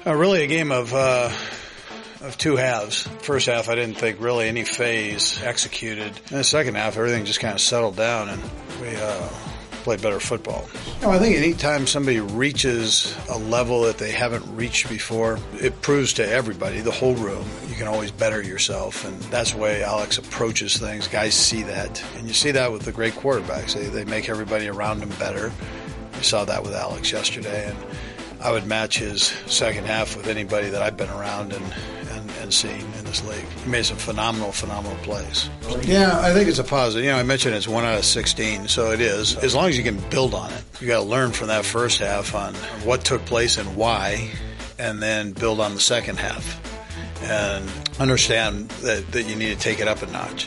Really a game of two halves. First half, I didn't think really any phase executed. In the second half, everything just kind of settled down, and we played better football. I think anytime somebody reaches a level that they haven't reached before, it proves to everybody, the whole room, you can always better yourself, and that's the way Alex approaches things. Guys see that, and you see that with the great quarterbacks. They make everybody around them better. You saw that with Alex yesterday, and I would match his second half with anybody that I've been around and seen in this league. He made some phenomenal plays. Yeah, I think it's a positive. I mentioned it's 1 out of 16, so it is. As long as you can build on it. You got to learn from that first half on what took place and why, and then build on the second half. And understand that you need to take it up a notch.